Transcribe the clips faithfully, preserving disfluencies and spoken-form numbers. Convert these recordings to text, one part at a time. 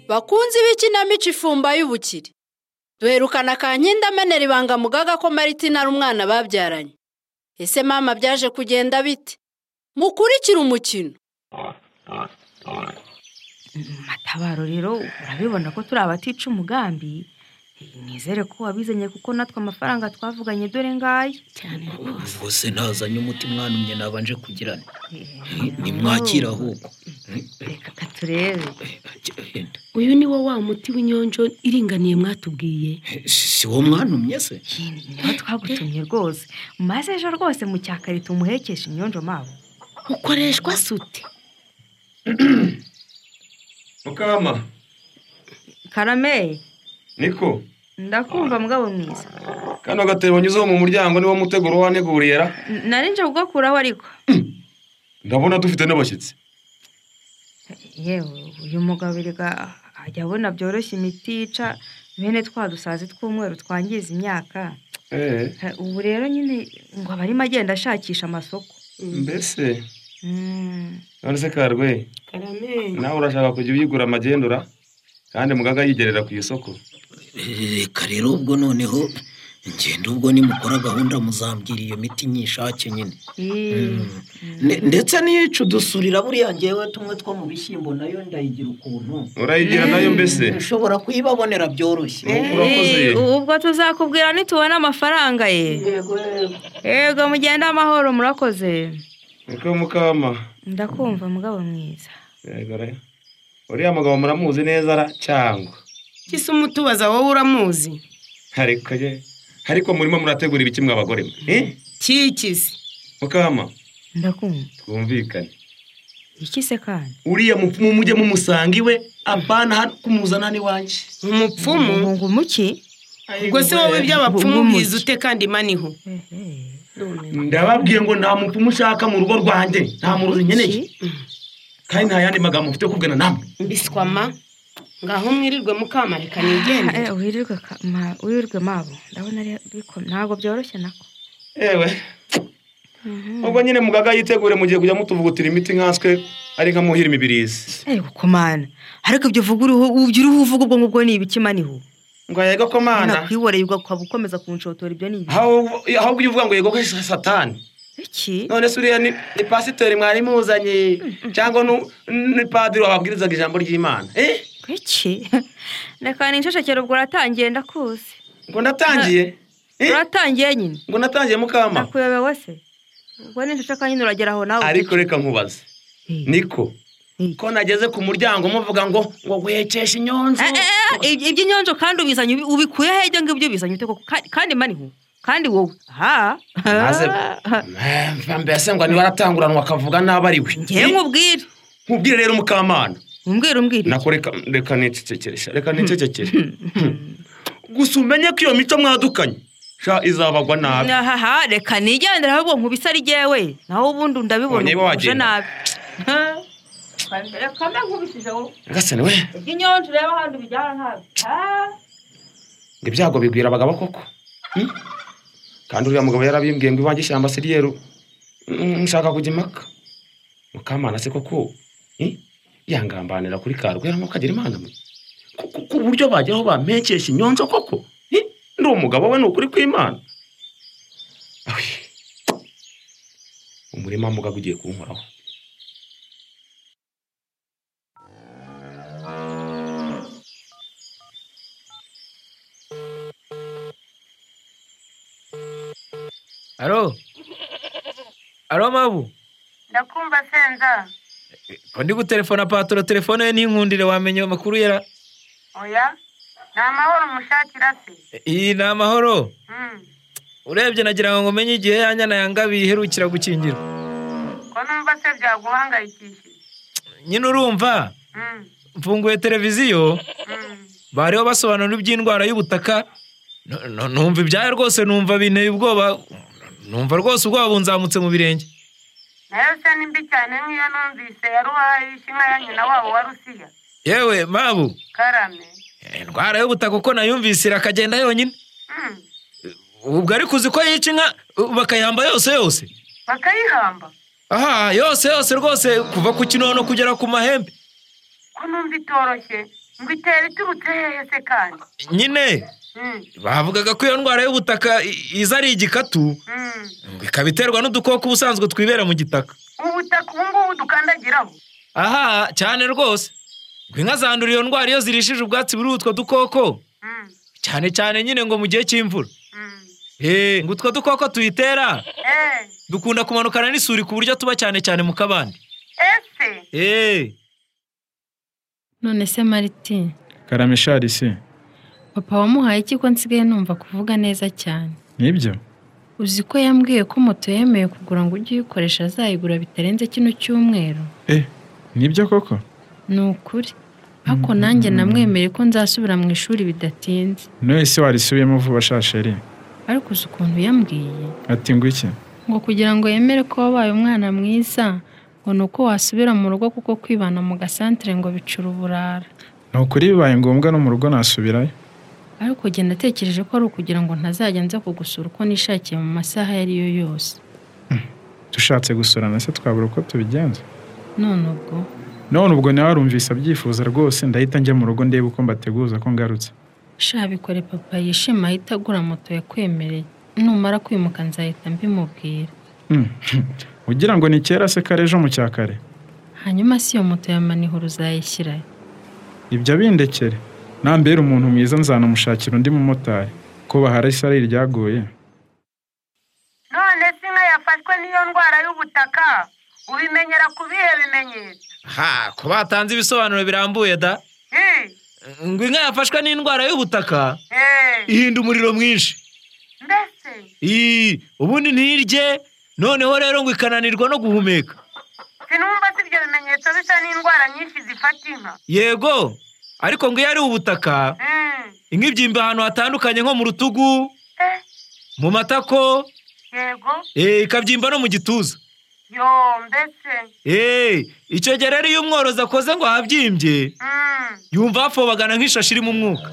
Bakunzi b'ikinamico Ifumba y'Ubukire. Duherukana Kankindi amenera ibanga Mugaga ko Maritina ari umwana babyaranye. Ese mama byaje kugenda bite? Mukurikira umukino. Matabaro rero urabibona ko turi abatica umugambi. Nizere ko wabizanye kuko natwe amafaranga twavuganye dore ngaye cyane rwose. Bose nazanye umuti mwanumye nabanje kugirana. Ni mwakira ahubwo. Reka katurebe. Uyu ni wo wa muti w'inyonjo iringaniye mwatubwiye. Si wo mwanumye se? Niho twagutumye rwose. Maze ejo rwose mu cyakari tumuhekesha inyonjo mabo. Ukoreshwa sute? Mukama. Karame. Niko. Ndakumva mugabo mwiza. Kano gatebo nyuzo mu muryango niwo muteguro waneguriye ra. Nari nje kugakuraho ariko. Ndabona dufite n'abashyitsi. Yewe uyu mugabo birega ajya abona byoroshye imiti ica bene twadusazi tw'umweru twangiza imyaka. Eh. Ubu rero nyine ngo abarimo agenda ashakisha amasoko. Mbese. Mm. None se Karwe. Karame. Nawe urashaka kujya uyigura amagendura kandi Mugaga yigerera ku isoko. Reka rero ubwo noneho ngenda ubwo nimukora gahunda muzambwira iyo miti nyishake nyine. Ndetse niyica udusurira buriya ngewe tumwe two mu bishyimbo nayo ndayigira ukuntu. Urayigira nayo mbese? Ushobora kuyibabonera byoroshye. Urakoze. Ubwo tuzakubwira nitubona amafaranga ye. Yego Yego mugenda amahoro murakoze. Niko Mukama. Ndakumva mugabo mwiza. Yego re. Uriya mugabo muramuzi neza ra cyangwa? Kisa umutubaza wowe uramuzi. Ariko ye. Ariko murimo murategura ibiki mw'abagore. Eh? Kikizi. Mukama. Ndakumva. Twumvikane. Iki se kandi? Uriya mupfumu mujye mumusanga iwe abana kumuzana ni wanje. Umupfumu ngo muki? Ubwo se wowe by'abapfumu bize ute kandi maniho? Ndababwiye ngo nta mupfumu ushaka mu rugo rwanjye, nta muruzi nkeneye. Kandi nta yandi magambo mfite kugana namwe. Mbiswama. Ngaho mwirirwe Mukama reka nigende. Eh wirirwe ma wirirwe mabo. Ndabona ari biko ntago byoroshye nako. Ewe. Ubwo nyine Mugaga yitegure mugiye kujya mutuvugutira imiti nkanswe ari nka muhira imibirizi. Eh komana. Ariko ibyo vuga uriho ubyiriho uvuga ubwo ngubwo ni ibikimaniho. Ngo yego komana. Nakwiboreye ugakwa gukomeza kunshotora ibyo ni. Aho aho uvuga ngo yego ko Satani. Iki? None suriya ni ni pasiteri mwari muzanye cyangwa ni padiri wababwirizaga ijambo ry'Imana. Eh? Iki? Reka ninshashakira ubwo ratangiye ndakuze. Ngo natangiye? Eh? Ratangiye nyine. Ngo natangiye Mukama. Nakuyobewe se. Ubwo ninshashaka nyine uragera aho nawe. Ariko reka nkubaze. Niko. Ko nageze ku muryango muvuga ngo ngo wekesha inyonjo. Ibyo inyonjo kandi ubizanye ubikuye heje ngo ibyo bizanye ute kandi maniho. Kandi wowe ha maze mbese ngo ni waratanguranwa akavuga nabariwe. Ngiye nkubwire. Nkubwire rero Mukamana. Umbwire umbwire. Nakoreka reka nicecekeresha reka nicecekere. Gusa umenye ko iyo mico mwadukanye sha izabagwa nabi. Aha reka nigendera ahubwo nkubisa ari jewe. Naho ubundi ndabibona uje nabi. Reka mbe nkubisije wowe. Gasane we. Inyonjo reba handi bijyana ntabi. Ha. Ibyago bigwira abagabo koko. Kandi uriya mugabo yarabimbwiye ngo iwanjye ishyamba siriyero nshaka kujya impaka. Mukamana se koko eh yangambanira kuri Karwe yaramo kagira imana mu ku buryo bajyaho bampekesha inyonjo koko eh ndi umugabo we n'ukuri kw'Imana. Umurima Mugaga ugiye kunkoraho. Alo. Alo mabu. Ndakumva senza. Ko ndi gutelefona patro telefone ye ninkundire wamenye amakuru yera. Oya. Na mahoro mushakira se. Iyi na mahoro. Mm. Urebye nagira ngo menye igihe yanyana yangabi iherukira gukingira. Ko numva se byaguhangayikishije. Nyine urumva? Mm. Mfunguye televiziyo. Mm. Bariho basobanura iby'indwara y'ubutaka. Numva ibyaye rwose numva binteye ubwoba. Numva rwose ubwoba bunzamutse mu birenge. Nayo se nimbi cyane nk'iyo numvise yaruhaye ishinga ya nyina wabo wa Rusiya. Yewe mabu. Karame. Indwara y'ubutaka uko nayumvise irakagenda yonyine. Mm. Ubwo ari kuzi ko yica inka bakayihamba yose yose. Bakayihamba? Aha yose yose rwose kuva ku kinono kugera ku mahembe. Ko numva itoroshye. ngo itera iturutse hehe se kandi? nyine bavugaga ko iyo ndwara y'ubutaka iza ari igikatu ngo ikaba iterwa n'udukoko ubusanzwe twibera mu gitaka. Ubutaka ubu ngubu dukandagiraho? Aha cyane rwose, ngo inka zandura iyo ndwara iyo zirishije ubwatsi buri utwo dukoko, cyane cyane nyine ngo mu gihe cy'imvura. Eh, ngo utwo dukoko tuyitera dukunda kumanukana n'isuri ku buryo tuba cyane cyane mu kabande. Ese Eh, none se Mariti, Karame Charisse, papa wamuhaye iki ko nsigaye numva kuvuga neza cyane? nibyo? Uzi ko yambwiye ko moto yemeye kugura ngo ujye uyikoresha azayigura bitarenze kino cyumweru? Eh, nibyo koko? Ni ukuri. Ako nanjye namwemereye ko nzasubira mu ishuri bidatinze. None se warisubiyemo vuba shasheri? Ariko uzi ukuntu yambwiye? Ati ngo iki? Ngo kugira ngo yemere ko wabaye umwana mwiza, ngo nuko wasubira mu rugo kuko kwibana mu gasantere ngo bicura uburara. Ni ukuri bibaye ngombwa no mu rugo nasubirayo? Ariko genda atekereje ko ari ukugira ngo ntazajya nza kugusura uko nishakiye mu masaha yari yo yose. Dushatse gusurana se twabura uko tubigenza? None ubwo none ubwo nawe warumvise abyifuza rwose, ndahita njya mu rugo ndebe uko mbateguza ko ngarutse. sha bikore papa yishima ahita agura moto yakwemereye. Numara kwimuka nzahita mbimubwira. Ugira ngo ni kera se kare ejo mu cyakare? Hanyuma si iyo moto ya manihuru uzayishyirayo? Ibyo bindekere, nambera umuntu mwiza nzanamushakira undi mumotari ko bahara isari ryaguye. none se inka yafashwe n'iyo ndwara y'ubutaka ubimenyera ku bihe bimenyetso? ha, ko batanze ibisobanuro birambuye da. Ngo inka yafashwe n'indwara y'ubutaka ihinda umuriro mwinshi. Mbese Ii, ubundi ntirye, noneho rero ngo ikananirwa no guhumeka. sinumva si ibyo bimenyetso bisa n'indwara nyinshi zifata inka? Yego, ariko ngo iyo ari ubutaka, inka ibyimba ahantu hatandukanye nko mu rutugu, mu matako, Yego. eh, ikabyimba no mu gituza. Yo, mbese Eh, icyo gihe rero iyo umworozi akoze ngo habyimbye, yumva hafobagana nk'ishashi irimo umwuka.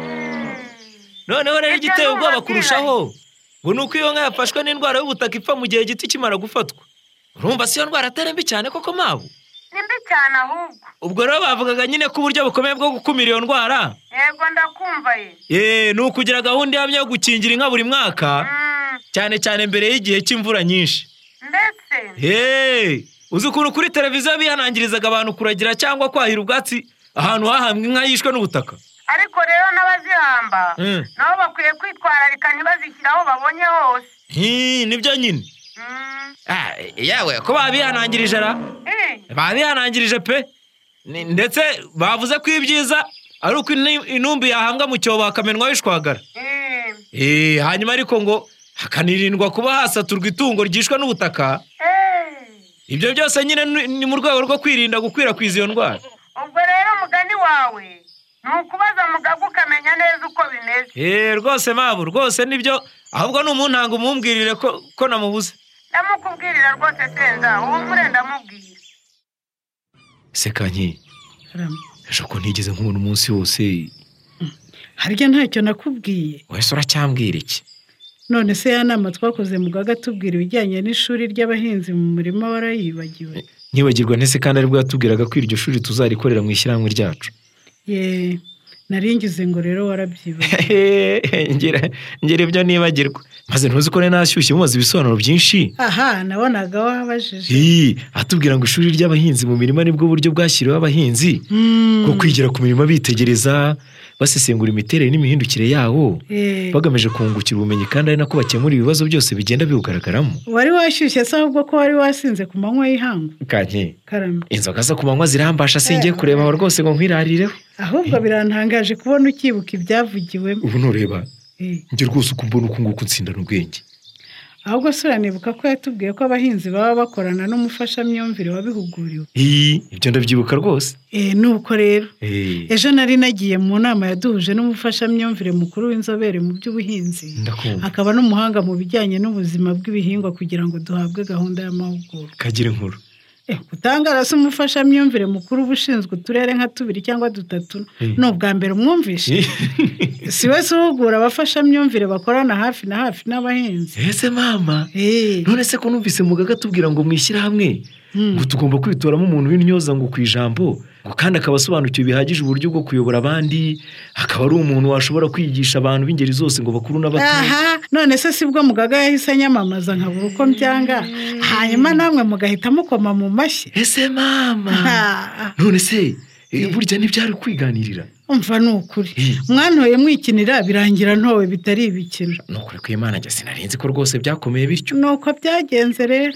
Noneho rero igiteye ubwoba kurushaho ngo nuko iyo nka yafashwe n'indwara y'ubutaka ipfa mu gihe gito ikimara gufatwa. Urumva si iyo ndwara atari mbi cyane koko mabu? ni mbi cyane ahubwo. Ubwo rero bavugaga nyine ko uburyo bukomeye bwo gukumira iyo ndwara, Yego ndakumva ye. eh, ni ukugira gahunda ihamye yo gukingira inka buri mwaka, cyane cyane mbere y'igihe cy'imvura nyinshi. Mbese Hey, uzi ukuntu kuri televiziyo bihanangirizaga abantu kuragira cyangwa kwahira ubwatsi ahantu hahambwe inka yishwe n'ubutaka? ariko rero n'abazihamba nabo bakwiye kwitwararika ntibazishyire aho babonye hose. Hi, nibyo nyine. Ah, yawe ko babihanangirije ra? Babihanangirije pe. Ni- ndetse bavuze ko ibyiza ari uko ini- intumbi yahambwa mu cyobo hakamenwa wishwagara. Eh, hanyuma ariko ngo hakanirindwa kuba hasaturwa itungo ryishwe n'ubutaka. Ibyo byose nyine ni ni mu rwego rwo kwirinda gukwirakwiza iyo ndwara. Ubwo rero mugani wawe ni ukubaza mugaga ukamenya neza uko bimeze. Eh, rwose mabu, rwose nibyo, ahubwo ni umuntanga umumbwirire ko ko namubuze. Ndamukubwirira rwose senza uwo mure ndamubwira. Sekanyi, ejo ko ntigeze nkubona umunsi wose. harya ntacyo nakubwiye? Wese uracyambwira iki? None se ya nama twakoze mugaga tubwira ibijyanye n'ishuri ry'abahinzi mu murima warayibagiwe? Ntibagirwa ntese kandi aribwo yatubwiraga ko iryo shuri tuzarikorera mu ishyirahamwe ryacu. Ye, naringize ngo rero warabyibagiwe. ngira ngira ibyo nibagirwa. Maze ntuzi ko nashyushye mubaza ibisobanuro byinshi. Aha, nabonaga wabajije. Hi, atubwira ngo ishuri ry'abahinzi mu mirima nibwo buryo bwashyiriweho abahinzi bwo kwigira ku mirima bitegereza, basesengura imiterere n'imihindukire yawo, bagamije kungukira ubumenyi kandi ari nako bakemura ibibazo byose bigenda biwugaragaramo. Wari washyushye se ahubwo ko wari wasinze ku manywa y'ihangu? Kanyi, Karame, inzoga zo ku manywa zirambasha singiye kureba aho rwose ngo nkwirarireho. ahubwo birantangaje kubona ukibuka ibyavugiwemo. Ubu nureba, Eh, njye rwose uko mbona uko nguko nsindana ubwenge. ahubwo se uranibuka ko yatubwiye ko abahinzi baba bakorana n'umufashamyumvire wabihuguriwe? Hi, ibyo ndabyibuka rwose. Eh, nuko rero. Eh, Ejo nari nagiye mu nama yaduhuje n'umufashamyumvire mukuru w'inzobere mu by'ubuhinzi. ndakumva. Akaba n'umuhanga mu bijyanye n'ubuzima bw'ibihingwa kugira ngo duhabwe gahunda y'amahugurwa. Kagira inkuru. Eh, gutangara se umufashamyumvire mukuru ubushinzwe uturere nka tubiri cyangwa dutatu ni ubwa mbere umwumvishe? Si wese uhugura abafashamyumvire bakorana hafi na hafi n'abahinzi? Ese mama, Eh, none se ko numvise mugaga tubwira ngo mwishyira hamwe ngo tugomba kwitoramo umuntu w'intyoza ngo ku ijambo ngo kandi akaba asobanukiwe bihagije uburyo bwo kuyobora abandi, akaba ari umuntu washobora kwigisha abantu b'ingeri zose ngo bakuru n'abato. aha none se sibwo mugaga yahise anyamamaza nkabura uko mbyanga hanyuma namwe mugahita mukoma mu mashyi. Ese mama none se burya ntibyari kwiganirira? umva ni ukuri mwantoye mwikinira birangira ntowe bitari ibikino. ni ukuri ko Imana njye sinarinzi ko rwose byakomeye bityo. nuko byagenze rero.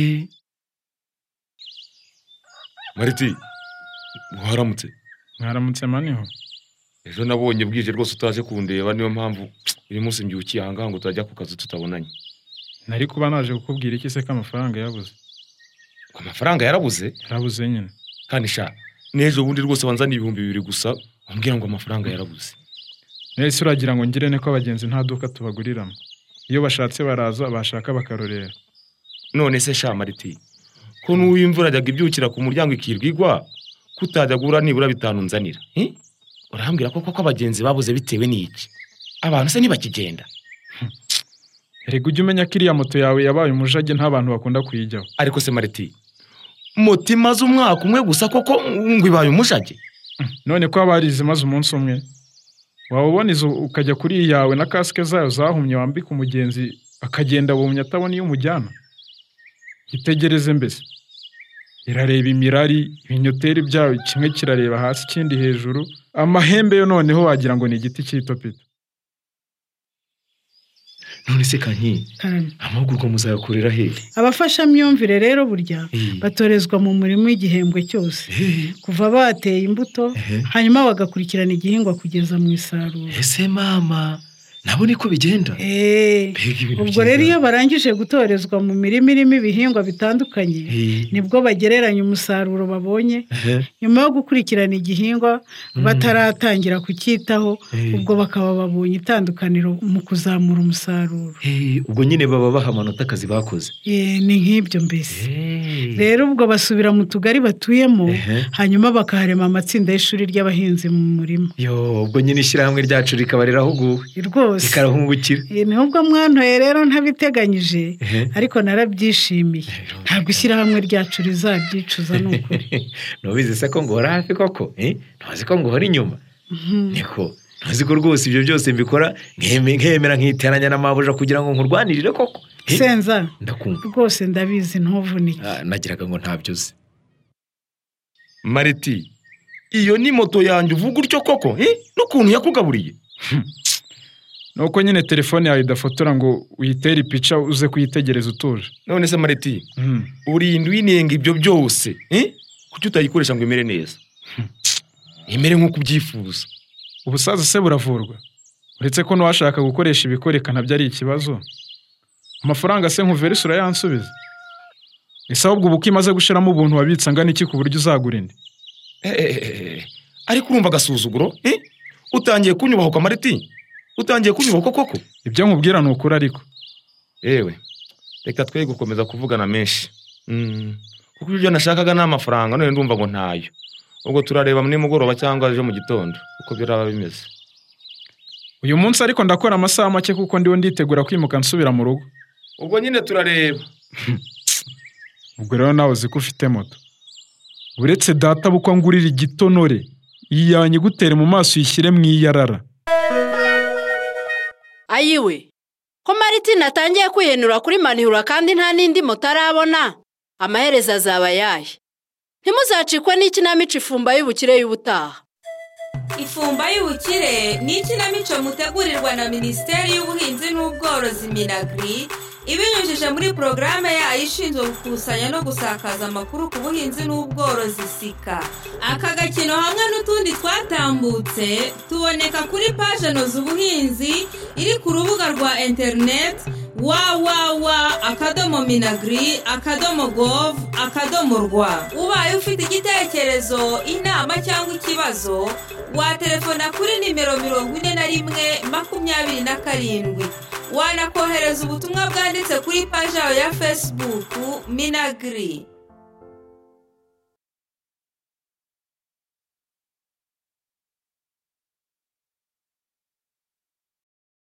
Mariti waramutse. mwaramutse maniho. ejo nabonye bwije rwose utaje kundeba, niyo mpamvu uyu munsi mbyukiye aha ngaha ngo tutajya ku kazi tutabonanye. nari kuba naje kukubwira iki se ko amafaranga yabuze? ko amafaranga yarabuze? yarabuze nyine. kandi sha n'ejo bundi rwose wanzaniye ibihumbi bibiri gusa umbwira ngo amafaranga yarabuze. nese uragira ngo ngire ne ko abagenzi nta duka tubaguriramo, iyo bashatse baraza bashaka bakarorera. none se sha Mariti ko n'uyu imvura ajyaga ibyukira ku muryango ikirwigwa kutajya gura nibura bitanu nzanira, eh urambwira ko koko abagenzi babuze bitewe n'iki? abantu se ntibakigenda? Erega ujye umenya ko iriya moto yawe yabaye umujage nta bantu bakunda kuyijyaho. ariko se Mariti moto imaze umwaka umwe gusa koko ngo ibaye umujage? none ko abarize maze umunsi umwe waba ubona izo ukajya kuri yawe na kasike zayo zahumye wambika umugenzi akagenda bumye atabona iyo umujyana. itegereze mbese irareba imirari ibinyoteri byawe, kimwe kirareba hasi ikindi hejuru, amahembe yo noneho wagira ngo ni igiti cy'itopito. none se kanyi amahugurwa muzayakorera hehe? abafasha myumvire rero burya batorezwa mu murimo w'igihembwe cyose kuva bateye imbuto hanyuma bagakurikirana igihingwa kugeza mu isarura. ese mama nabo niko bigenda? Eh ubwo rero iyo barangije gutorezwa mu mirimo irimo ibihingwa bitandukanye nibwo bagereranya umusaruro babonye nyuma yo gukurikirana igihingwa bataratangira kucyitaho, ubwo bakaba babonye itandukaniro mu kuzamura umusaruro. ubwo nyine baba baha amanota akazi bakoze. eh ni nk'ibyo mbese. rero ubwo basubira mu tugari batuyemo hanyuma bakaharema amatsinda y'ishuri ry'abahinzi mu murima. yo ubwo nyine ishyirahamwe ryacu rikabarira ahuguwe ikarahungukira. nubwo mwantoye rero ntabiteganyije ariko narabyishimiye. ntabwo ishyirahamwe ryacu rizabyicuza n'ukuri. nubizi se ko ngora hafi koko? eh ntuzi ko ngora inyuma? niko ntuzi ko rwose ibyo byose mbikora nkemera nkiteranya n'amabuja kugira ngo nkurwanirire koko. senza ndakumva rwose ndabizi ntuvunike. nagiraga ngo ntabyo uzi. Mariti iyo ni moto yanjye uvuga utyo koko? eh n'ukuntu yakugaburiye? nuko nyine telefone yawe idafotora ngo uyitere ipica uze kuyitegereza utuje. none se Mariti urinda winenga ibyo byose, eh kuki utayikoresha ngo imere neza? imere nk'uko ubyifuza. ubusaza se buravurwa? uretse ko n'uwashaka gukoresha ibikorekana byari ikibazo. amafaranga se nk'uverisi urayansubiza? ese ahubwo ubu ko imaze gushiramo ubuntu wabitsa angana iki ku buryo uzagura indi? eh ariko urumva agasuzuguro? eh utangiye kunyubaho kwa Mariti? utangiye kunyubaho koko? ibyo nkubwira ni ukuri ariko. ewe reka twe gukomeza kuvugana menshi. mm. kuko ibyo nashakaga ni amafaranga none ndumva ngo ntayo. ubwo turareba mu nimugoroba cyangwa ejo mu gitondo uko biraba bimeze. uyu munsi ariko ndakora amasaha make kuko ndiwe nditegura kwimuka nsubira mu rugo. ubwo nyine turareba. ubwo rero nawe uzi ko ufite moto. uretse data bukwa ngurira igitonore iyanye gutere mu maso yishyire mu iyarara. ayiwe ko Mariti natangiye kwihenura kuri manihura kandi nta n'indi moto arabona, amaherezo azaba yahe? ntimuzacikwe n'ikinamico ifumba y'ubukire y'ubutaha. Ifumba y'ubukire ni ikinamico mutegurirwa na Minisiteri y'Ubuhinzi n'Ubworozi Minagri ibinyujije muri porogaramu yayo ishinzwe gukusanya no gusakaza amakuru ku buhinzi n'ubworozi sika. aka gakino hamwe n'utundi twatambutse tuboneka kuri paje noza ubuhinzi iri ku rubuga rwa interineti www akadomo minagri akadomo gov akadomo rwa. ubaye ufite igitekerezo, inama cyangwa ikibazo watelefona kuri nimero mirongo ine na rimwe makumyabiri na karindwi. wanakohereza ubutumwa bwanditse kuri paji yawe ya Facebook Minagri.